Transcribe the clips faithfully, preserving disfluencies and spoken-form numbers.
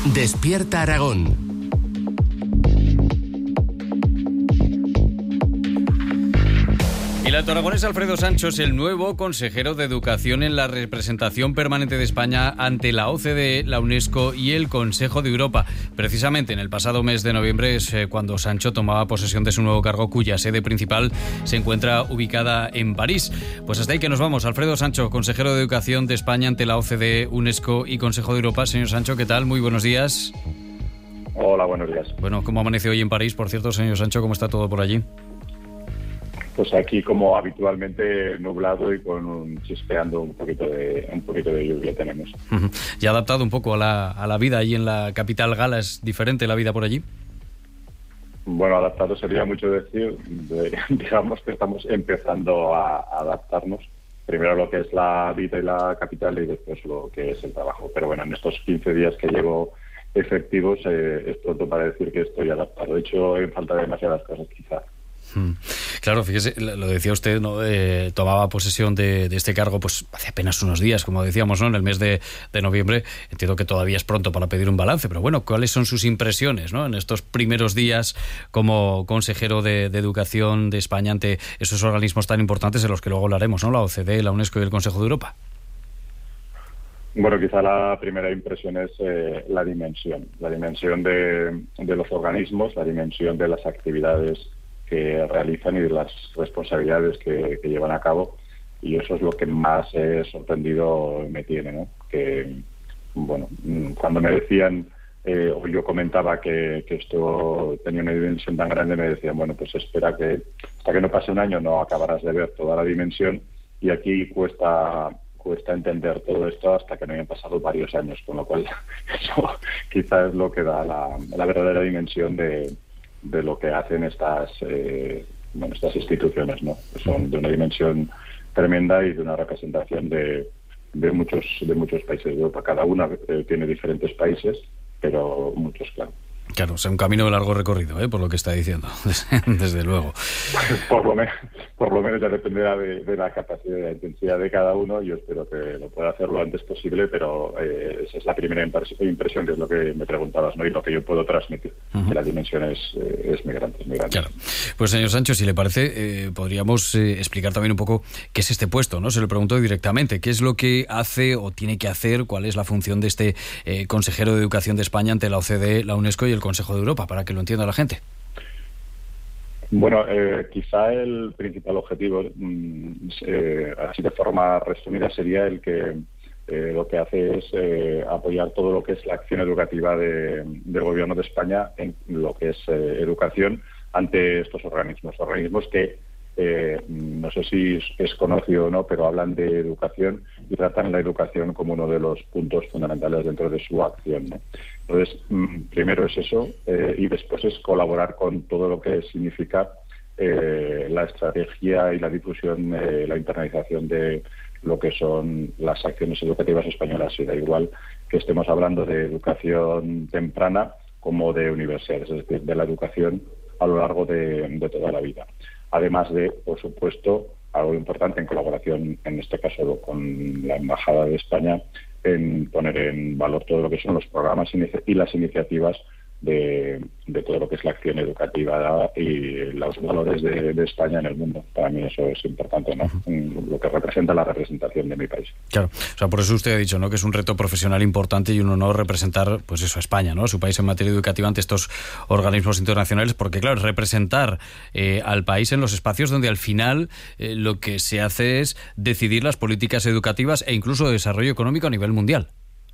Despierta Aragón. El alto aragonés Alfredo Sancho es el nuevo consejero de Educación en la representación permanente de España ante la O C D E, la UNESCO y el Consejo de Europa. Precisamente en el pasado mes de noviembre es cuando Sancho tomaba posesión de su nuevo cargo, cuya sede principal se encuentra ubicada en París. Pues hasta ahí que nos vamos. Alfredo Sancho, consejero de Educación de España ante la O C D E, UNESCO y Consejo de Europa. Señor Sancho, ¿qué tal? Muy buenos días. Hola, buenos días. Bueno, ¿cómo amanece hoy en París? Por cierto, señor Sancho, ¿cómo está todo por allí? Pues aquí, como habitualmente, nublado y con un, chispeando un poquito de un poquito de lluvia tenemos. Uh-huh. ¿Y adaptado un poco a la, a la vida allí en la capital gala? ¿Es diferente la vida por allí? Bueno, adaptado sería mucho decir. De, digamos que estamos empezando a, a adaptarnos. Primero lo que es la vida y la capital y después lo que es el trabajo. Pero bueno, en estos quince días que llevo efectivos eh, es pronto para decir que estoy adaptado. De hecho, en falta de demasiadas cosas quizás. Claro, fíjese, lo decía usted, ¿no? Eh, tomaba posesión de, de este cargo pues hace apenas unos días, como decíamos, ¿no? En el mes de, de noviembre. Entiendo que todavía es pronto para pedir un balance, pero bueno, ¿cuáles son sus impresiones, ¿no? En estos primeros días como consejero de, de Educación de España ante esos organismos tan importantes de los que luego hablaremos, ¿no? La O C D E, la UNESCO y el Consejo de Europa. Bueno, quizá la primera impresión es eh, la dimensión, la dimensión de, de los organismos, la dimensión de las actividades que realizan y de las responsabilidades que, que llevan a cabo, y eso es lo que más eh, sorprendido me tiene, ¿no? Que, bueno, cuando me decían, eh, o yo comentaba que, que esto tenía una dimensión tan grande, me decían, bueno, pues espera que hasta que no pase un año no acabarás de ver toda la dimensión, y aquí cuesta cuesta entender todo esto hasta que no hayan pasado varios años, con lo cual eso quizás es lo que da la, la verdadera dimensión de de lo que hacen estas eh, bueno, estas instituciones, ¿no? Son de una dimensión tremenda y de una representación de, de muchos de muchos países de Europa. Cada una eh, tiene diferentes países, pero muchos, claro. Claro, o sea, un camino de largo recorrido, ¿eh? Por lo que está diciendo, desde luego. Por lo menos, por lo menos ya dependerá de, de la capacidad, de la intensidad de cada uno. Yo espero que lo pueda hacer lo antes posible, pero eh, esa es la primera impresión, que es lo que me preguntabas, ¿no? Y lo que yo puedo transmitir. Uh-huh. Que la dimensión es, eh, es muy grande, es muy grande. Claro. Pues, señor Sancho, si le parece, eh, podríamos eh, explicar también un poco qué es este puesto, ¿no? Se lo pregunto directamente. ¿Qué es lo que hace o tiene que hacer? ¿Cuál es la función de este eh, consejero de Educación de España ante la O C D E, la UNESCO y el Consejo de Europa, para que lo entienda la gente? Bueno, eh, quizá el principal objetivo, mm, eh, así de forma resumida, sería el que eh, lo que hace es eh, apoyar todo lo que es la acción educativa de, del Gobierno de España en lo que es eh, educación ante estos organismos, organismos que Eh, no sé si es conocido o no, pero hablan de educación y tratan la educación como uno de los puntos fundamentales dentro de su acción, ¿no? Entonces, mm, primero es eso, eh, y después es colaborar con todo lo que significa eh, la estrategia y la difusión, eh, la internalización de lo que son las acciones educativas españolas. Y da igual que estemos hablando de educación temprana como de universidades, es decir, de la educación a lo largo de, de toda la vida. Además de, por supuesto, algo importante en colaboración, en este caso con la Embajada de España, en poner en valor todo lo que son los programas y las iniciativas de, de todo lo que es la acción educativa y los valores de, de España en el mundo. Para mí eso es importante, ¿no? Uh-huh. Lo que representa la representación de mi país. Claro, o sea, por eso usted ha dicho, ¿no?, que es un reto profesional importante y un honor representar, pues eso, a España, ¿no?, su país en materia educativa ante estos organismos internacionales, porque claro, representar eh, al país en los espacios donde al final eh, lo que se hace es decidir las políticas educativas e incluso de desarrollo económico a nivel mundial.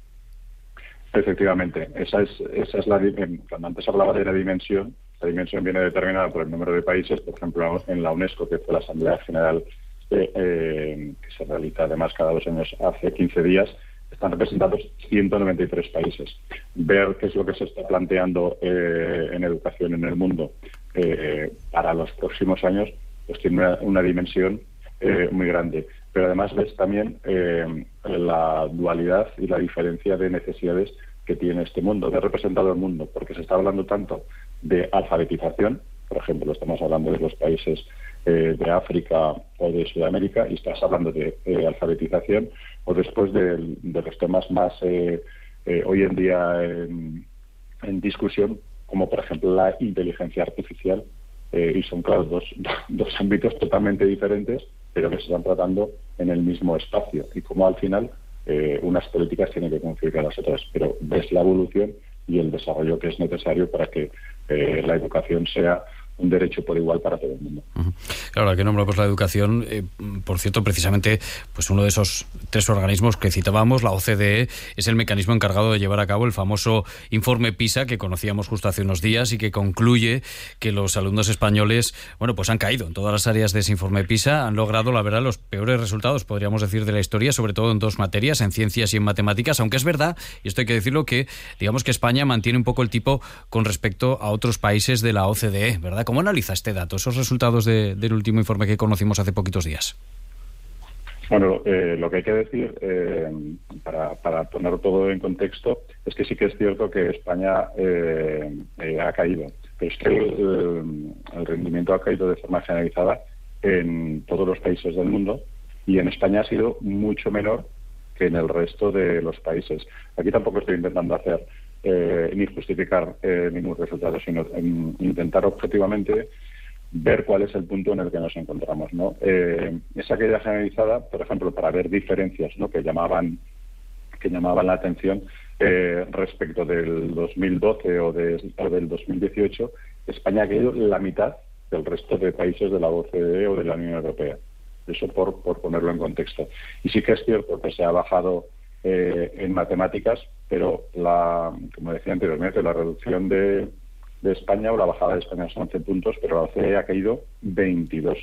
Efectivamente, esa es, esa es la. Cuando antes hablaba de la dimensión, la dimensión viene determinada por el número de países. Por ejemplo, en la UNESCO, que fue la Asamblea General eh, eh, que se realiza además cada dos años hace quince días, están representados ciento noventa y tres países. Ver qué es lo que se está planteando eh, en educación en el mundo eh, para los próximos años, pues tiene una, una dimensión eh, muy grande. Pero además ves también eh, la dualidad y la diferencia de necesidades que tiene este mundo, de representado el mundo, porque se está hablando tanto de alfabetización, por ejemplo, estamos hablando de los países eh, de África o de Sudamérica, y estás hablando de eh, alfabetización, o después de, de los temas más eh, eh, hoy en día en, en discusión, como por ejemplo la inteligencia artificial, eh, y son, claro, dos, dos ámbitos totalmente diferentes, pero que se están tratando en el mismo espacio, y como al final eh, unas políticas tienen que configurar a las otras, pero ves la evolución y el desarrollo que es necesario para que eh, la educación sea un derecho por igual para todo el mundo. Uh-huh. Claro, que nombramos la educación, eh, por cierto, precisamente, pues uno de esos tres organismos que citábamos, la O C D E, es el mecanismo encargado de llevar a cabo el famoso informe PISA que conocíamos justo hace unos días y que concluye que los alumnos españoles, bueno, pues han caído en todas las áreas de ese informe PISA, han logrado, la verdad, los peores resultados, podríamos decir, de la historia, sobre todo en dos materias, en ciencias y en matemáticas, aunque es verdad, y esto hay que decirlo, que digamos que España mantiene un poco el tipo con respecto a otros países de la O C D E, ¿verdad? ¿Cómo analiza este dato, esos resultados de, del último informe que conocimos hace poquitos días? Bueno, eh, lo que hay que decir, eh, para, para poner todo en contexto, es que sí que es cierto que España eh, eh, ha caído, pero es que el, el rendimiento ha caído de forma generalizada en todos los países del mundo, y en España ha sido mucho menor que en el resto de los países. Aquí tampoco estoy intentando hacer Eh, ni justificar eh, ningún resultado, sino en intentar objetivamente ver cuál es el punto en el que nos encontramos, ¿no? Eh, esa caída generalizada, por ejemplo, para ver diferencias, ¿no?, que llamaban que llamaban la atención eh, respecto del dos mil doce o, de, o del dos mil dieciocho, España ha caído la mitad del resto de países de la O C D E o de la Unión Europea. Eso por, por ponerlo en contexto. Y sí que es cierto que se ha bajado Eh, en matemáticas, pero la, como decía anteriormente, la reducción de, de España o la bajada de España son once puntos, pero la O C D E ha caído veintidós.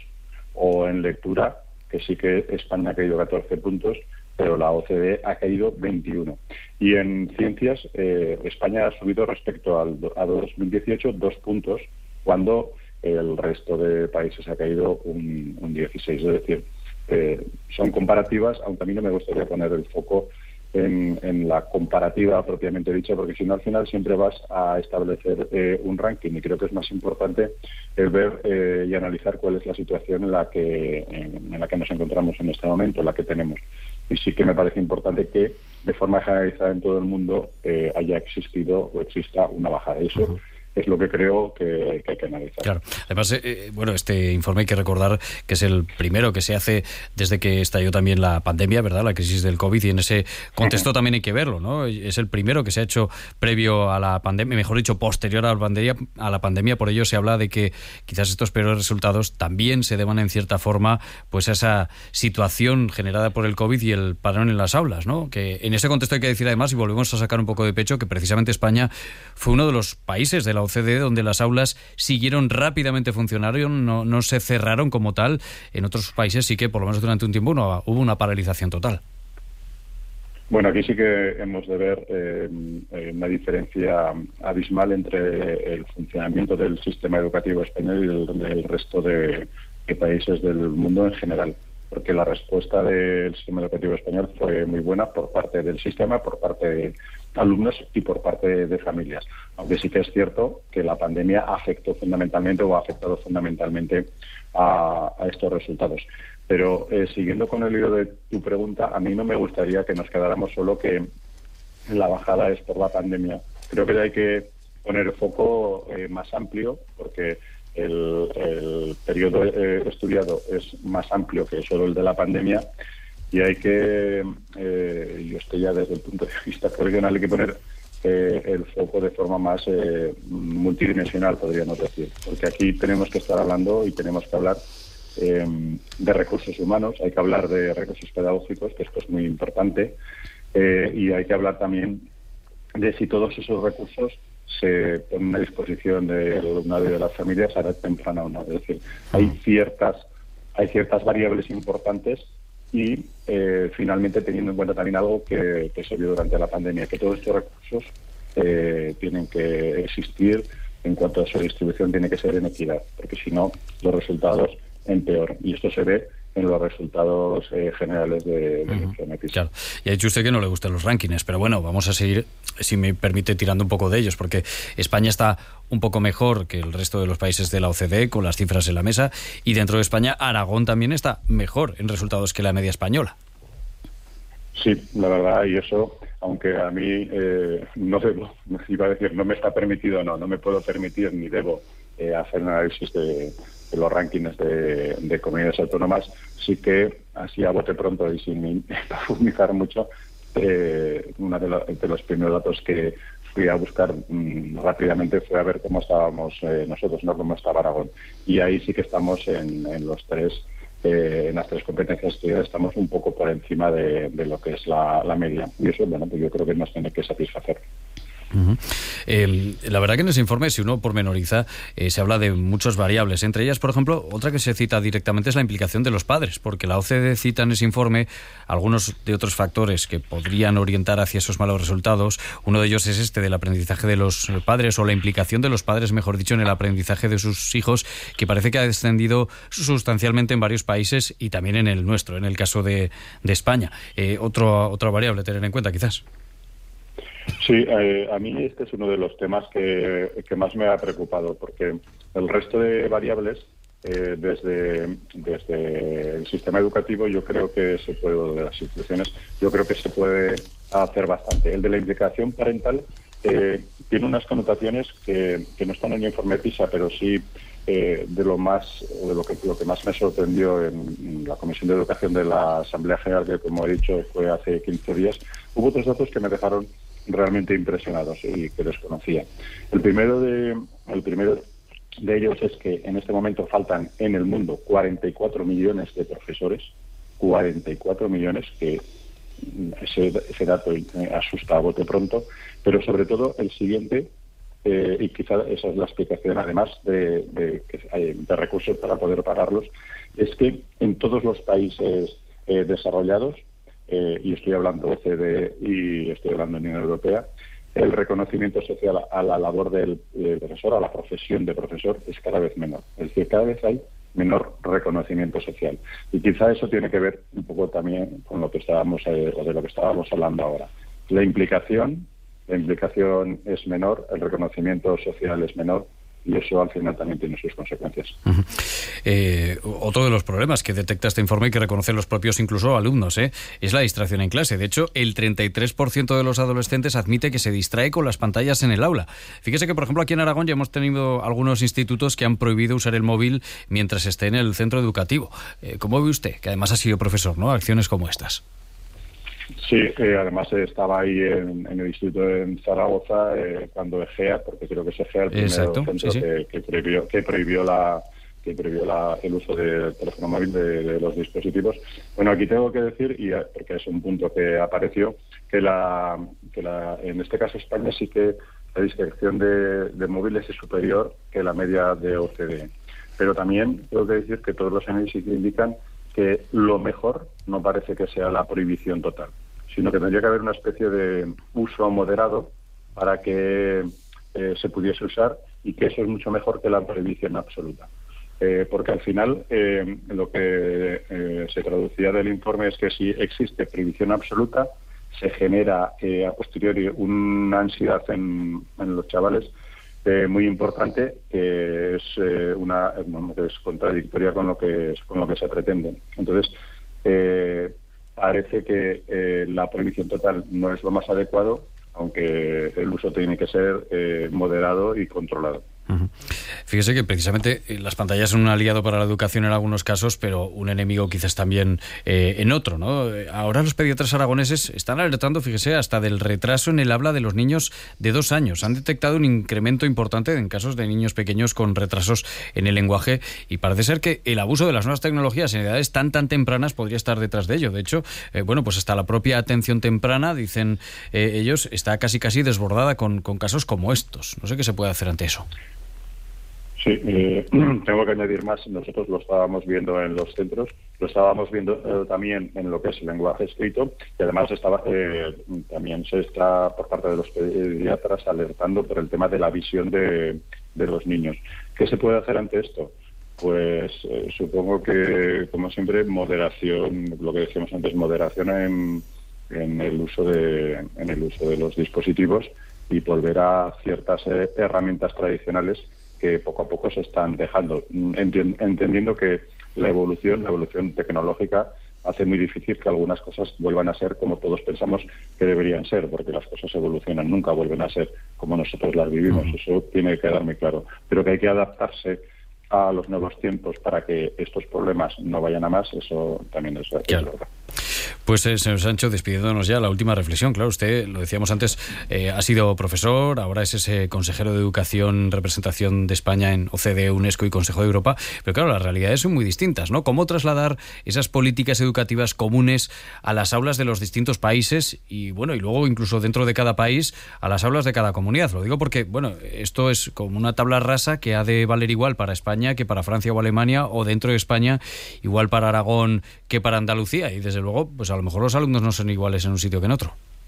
O en lectura, que sí que España ha caído catorce puntos, pero la O C D E ha caído veintiuno. Y en ciencias, eh, España ha subido respecto al a dos mil dieciocho dos puntos, cuando el resto de países ha caído un, un dieciséis. Es decir, eh, son comparativas, aunque a mí no me gustaría poner el foco En, en la comparativa propiamente dicha, porque si no, al final siempre vas a establecer eh, un ranking, y creo que es más importante el ver eh, y analizar cuál es la situación en la que en, en la que nos encontramos en este momento, en la que tenemos. Y sí que me parece importante que de forma generalizada en todo el mundo eh, haya existido o exista una bajada. Eso uh-huh. es lo que creo que, que hay que analizar. Claro. Además, eh, bueno, este informe hay que recordar que es el primero que se hace desde que estalló también la pandemia, ¿verdad?, la crisis del COVID, y en ese contexto uh-huh. también hay que verlo, ¿no? Es el primero que se ha hecho previo a la pandemia, mejor dicho, posterior a la pandemia, a la pandemia. Por ello se habla de que quizás estos peores resultados también se deban en cierta forma pues a esa situación generada por el COVID y el parón en las aulas, ¿no? Que en ese contexto hay que decir además, y volvemos a sacar un poco de pecho, que precisamente España fue uno de los países de la O C D E donde las aulas siguieron rápidamente funcionando, no, no se cerraron como tal. En otros países sí que por lo menos durante un tiempo no, hubo una paralización total. Bueno, aquí sí que hemos de ver eh, una diferencia abismal entre el funcionamiento del sistema educativo español y el del resto de, de países del mundo en general, porque la respuesta del sistema educativo español fue muy buena por parte del sistema, por parte de alumnos y por parte de familias. Aunque sí que es cierto que la pandemia afectó fundamentalmente o ha afectado fundamentalmente a, a estos resultados. Pero eh, siguiendo con el hilo de tu pregunta, a mí no me gustaría que nos quedáramos solo que la bajada es por la pandemia. Creo que hay que poner el foco eh, más amplio, porque el, el periodo eh, estudiado es más amplio que solo el de la pandemia, y hay que, eh, yo estoy ya desde el punto de vista profesional, hay que poner eh, el foco de forma más eh, multidimensional, podríamos decir, porque aquí tenemos que estar hablando y tenemos que hablar eh, de recursos humanos, hay que hablar de recursos pedagógicos, que esto es muy importante, eh, y hay que hablar también de si todos esos recursos se ponen a disposición del alumnado y de las familias a edad temprana o no. Es decir, hay ciertas, hay ciertas variables importantes. Y eh, finalmente teniendo en cuenta también algo que, que se vio durante la pandemia, que todos estos recursos eh, tienen que existir en cuanto a su distribución, tiene que ser en equidad, porque si no los resultados empeoran. Y esto se ve en los resultados eh, generales de, de uh-huh. informe PISA. Claro. Y ha dicho usted que no le gustan los rankings, pero bueno, vamos a seguir, si me permite, tirando un poco de ellos, porque España está un poco mejor que el resto de los países de la O C D E, con las cifras en la mesa, y dentro de España, Aragón también está mejor en resultados que la media española. Sí, la verdad, y eso aunque a mí eh, no debo, iba a decir, no me está permitido, no, no me puedo permitir ni debo eh, hacer un análisis de, de los rankings de, de comunidades autónomas, sí que así a bote pronto y sin profundizar mucho, eh, uno de, lo, de los primeros datos que fui a buscar mmm, rápidamente fue a ver cómo estábamos eh, nosotros, no cómo estaba Aragón. Y ahí sí que estamos en, en los tres Eh, en las tres competencias que estamos un poco por encima de, de lo que es la, la media. Y eso, bueno, pues yo creo que nos tiene que satisfacer. Uh-huh. Eh, la verdad que en ese informe, si uno pormenoriza, eh, se habla de muchas variables. Entre ellas, por ejemplo, otra que se cita directamente es la implicación de los padres, porque la O C D E cita en ese informe algunos de otros factores que podrían orientar hacia esos malos resultados. Uno de ellos es este del aprendizaje de los padres, o la implicación de los padres, mejor dicho, en el aprendizaje de sus hijos, que parece que ha descendido sustancialmente en varios países y también en el nuestro, en el caso de, de España. Eh, otro, otra variable a tener en cuenta, quizás. Sí, eh, a mí este es uno de los temas que, que más me ha preocupado, porque el resto de variables, eh, desde, desde el sistema educativo, yo creo que se puede, de las instituciones, yo creo que se puede hacer bastante. El de la implicación parental eh, tiene unas connotaciones que, que no están en el informe PISA, pero sí eh, de lo más, de lo que, lo que más me sorprendió en, en la Comisión de Educación de la Asamblea General, que como he dicho fue hace quince días, hubo otros datos que me dejaron realmente impresionados y que desconocía. El primero de el primero de ellos es que en este momento faltan en el mundo cuarenta y cuatro millones de profesores, cuarenta y cuatro millones, que ese, ese dato asusta a bote pronto, pero sobre todo el siguiente, eh, y quizá esa es la explicación además de, de, de recursos para poder pagarlos, es que en todos los países eh, desarrollados, Eh, y estoy hablando O C D E y estoy hablando de Unión Europea, el reconocimiento social a la labor del, del profesor, a la profesión de profesor, es cada vez menor. Es decir, cada vez hay menor reconocimiento social. Y quizá eso tiene que ver un poco también con lo que estábamos eh, o de lo que estábamos hablando ahora. La implicación, la implicación es menor, el reconocimiento social es menor, y eso al final también tiene sus consecuencias. Uh-huh. Eh, otro de los problemas que detecta este informe y que reconocen los propios incluso alumnos ¿eh? es la distracción en clase. De hecho, el treinta y tres por ciento de los adolescentes admite que se distrae con las pantallas en el aula. Fíjese que, por ejemplo, aquí en Aragón ya hemos tenido algunos institutos que han prohibido usar el móvil mientras esté en el centro educativo. Eh, ¿Cómo ve usted, que además ha sido profesor, ¿no?, acciones como estas? Sí, eh, además estaba ahí en, en el instituto en Zaragoza eh, cuando EGEA, porque creo que es EGEA el primer Exacto, centro sí, sí. Que, que prohibió, que prohibió la que prohibió la, el uso del teléfono móvil de, de los dispositivos. Bueno, aquí tengo que decir, y porque es un punto que apareció, que la que la en este caso España sí que la distracción de, de móviles es superior que la media de O C D E. Pero también tengo que decir que todos los análisis indican que lo mejor no parece que sea la prohibición total, sino que tendría que haber una especie de uso moderado para que eh, se pudiese usar, y que eso es mucho mejor que la prohibición absoluta. Eh, porque al final eh, lo que eh, se traducía del informe es que si existe prohibición absoluta, se genera eh, a posteriori una ansiedad en, en los chavales Eh, muy importante, que es eh, una bueno, que es contradictoria con lo que con lo que se pretende. Entonces eh, parece que eh, la prohibición total no es lo más adecuado, aunque el uso tiene que ser eh, moderado y controlado. Uh-huh. Fíjese que precisamente las pantallas son un aliado para la educación en algunos casos, pero un enemigo quizás también eh, en otro, ¿no? Ahora los pediatras aragoneses están alertando, fíjese, hasta del retraso en el habla de los niños de dos años. Han detectado un incremento importante en casos de niños pequeños con retrasos en el lenguaje, y parece ser que el abuso de las nuevas tecnologías en edades tan tan tempranas podría estar detrás de ello. De hecho, eh, bueno, pues hasta la propia atención temprana, dicen eh, ellos, está casi casi desbordada con, con casos como estos. No sé qué se puede hacer ante eso. Sí, eh, tengo que añadir más. Nosotros lo estábamos viendo en los centros, lo estábamos viendo eh, también en lo que es el lenguaje escrito, y además estaba eh, también se está por parte de los pediatras alertando por el tema de la visión de, de los niños. ¿Qué se puede hacer ante esto? Pues eh, supongo que, como siempre, moderación, lo que decíamos antes, moderación en, en el uso de en el uso de los dispositivos, y volver a ciertas eh, herramientas tradicionales que poco a poco se están dejando, entendiendo que la evolución, la evolución tecnológica hace muy difícil que algunas cosas vuelvan a ser como todos pensamos que deberían ser, porque las cosas evolucionan, nunca vuelven a ser como nosotros las vivimos. Uh-huh. Eso tiene que quedar muy claro. Pero que hay que adaptarse a los nuevos tiempos para que estos problemas no vayan a más, eso también es, claro. es verdad. Pues, eh, señor Sancho, despidiéndonos ya, la última reflexión. Claro, usted, lo decíamos antes, eh, ha sido profesor, ahora es ese consejero de Educación, representación de España en O C D E, UNESCO y Consejo de Europa, pero claro, las realidades son muy distintas, ¿no? ¿Cómo trasladar esas políticas educativas comunes a las aulas de los distintos países y, bueno, y luego incluso dentro de cada país a las aulas de cada comunidad? Lo digo porque, bueno, esto es como una tabla rasa que ha de valer igual para España que para Francia o Alemania, o dentro de España igual para Aragón que para Andalucía, y desde luego, pues a lo mejor los alumnos no son iguales en un sitio que en otro.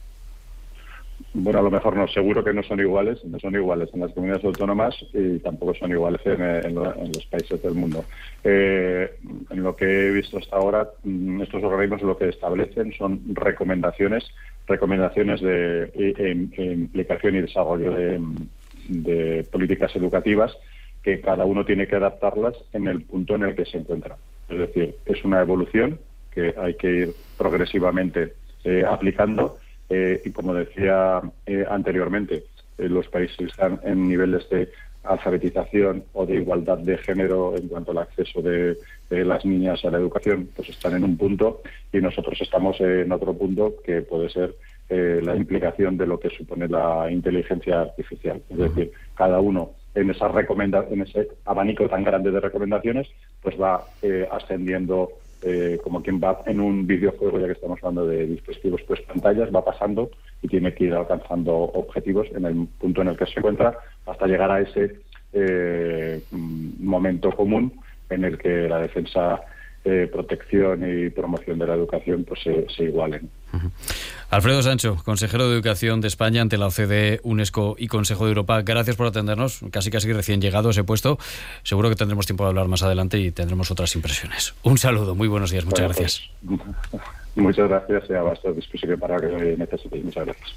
Bueno, a lo mejor no, seguro que no son iguales, no son iguales en las comunidades autónomas y tampoco son iguales en, en, lo, en los países del mundo. Eh, en lo que he visto hasta ahora, estos organismos lo que establecen son recomendaciones, recomendaciones de, de, de implicación y desarrollo de, de políticas educativas, que cada uno tiene que adaptarlas en el punto en el que se encuentra. Es decir, es una evolución que hay que ir progresivamente eh, aplicando eh, y, como decía eh, anteriormente, eh, los países están en niveles de alfabetización o de igualdad de género en cuanto al acceso de, de las niñas a la educación, pues están en un punto, y nosotros estamos en otro punto, que puede ser eh, la implicación de lo que supone la inteligencia artificial. Es decir, cada uno en esa recomenda en ese abanico tan grande de recomendaciones, pues va eh, ascendiendo eh, como quien va en un videojuego, ya que estamos hablando de dispositivos, pues pantallas, va pasando y tiene que ir alcanzando objetivos en el punto en el que se encuentra, hasta llegar a ese eh, momento común en el que la defensa, eh, protección y promoción de la educación pues se, se igualen. Uh-huh. Alfredo Sancho, consejero de Educación de España ante la O C D E, UNESCO y Consejo de Europa, gracias por atendernos, casi casi recién llegado a ese puesto. Seguro que tendremos tiempo de hablar más adelante y tendremos otras impresiones. Un saludo, muy buenos días, muchas bueno, gracias. Pues, muchas gracias y a vuestra disposición para que necesitéis. Muchas gracias.